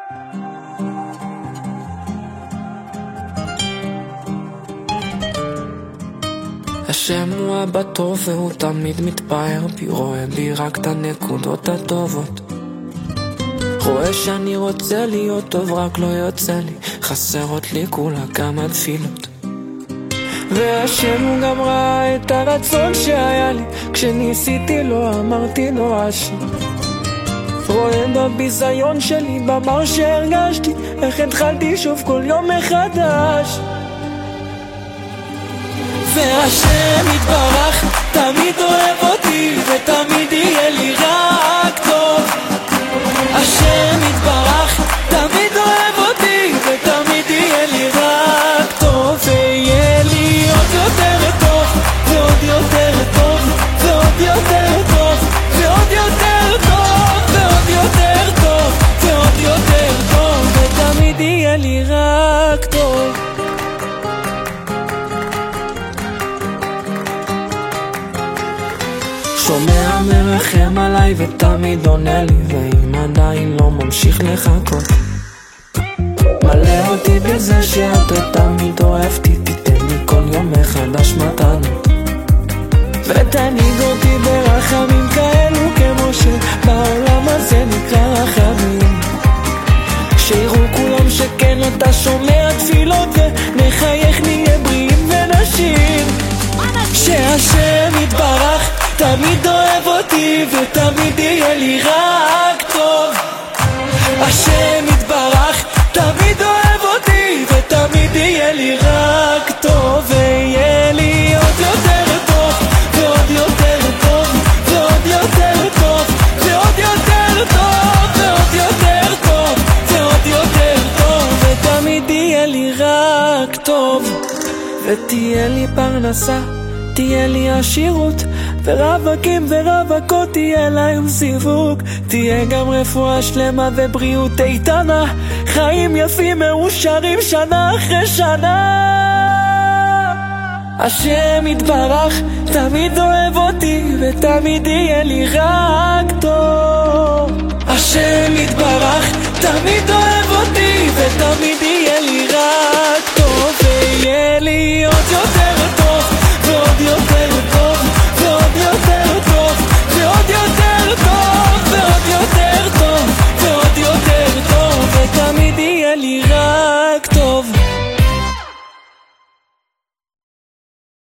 השם הוא אבא טוב והוא תמיד מתפאר בי, רואה בי רק את הנקודות הטובות, רואה שאני רוצה להיות טוב רק לא יוצא לי, חסרות לי כולה כמה תפילות. והשם הוא גם ראה את הרצון שהיה לי, כשניסיתי לו אמרתי לו אשי, רואה בביזיון שלי במר שהרגשתי, איך התחלתי שוב כל יום מחדש. והשם יתברך תמיד אוהב אותי ותמיד יהיה לי רק טוב. השם יתברך תמיד אוהב אותי ותמיד יהיה לי רק טוב, ויהיה לי עוד יותר טוב ועוד יותר טוב ועוד יותר טוב ועוד יותר טוב ועוד יותר טוב ועוד יותר טוב, ותמיד יהיה לי רק טוב. שומע מרחם עליי ותמיד עונה לי, ואם עדיין לא ממשיך לחכות, מלא אותי בזה שאתה תמיד אוהבתי, תיתן לי כל יום מחדש מתנות, ותנהיג אותי ברחמים כאלו כמו שבעולם הזה נקרא רחמים, שיראו כולם שכן אתה שומע תפילות, ונחייך נהיה בריאים ונשים. שהשם יתברך תמיד אוהב אותי ותמיד יהיה לי רק טוב. השם יתברך תמיד אוהב אותי ותמיד יהיה לי רק טוב, ויהיה לי עוד יותר טוב ועוד יותר טוב ועוד יותר טוב ועוד יותר טוב ועוד יותר טוב ועוד יותר טוב, ותמיד יהיה לי רק טוב. ותהיה לי פרנסה, תהיה לי עשירות, ורווקים ורווקות תהיה להם סיווג, תהיה גם רפואה שלמה ובריאות איתנה, חיים יפים מאושרים שנה אחרי שנה. השם יתברך תמיד אוהב אותי ותמיד יהיה לי רק טוב. השם יתברך תמיד אוהב אותי ותמיד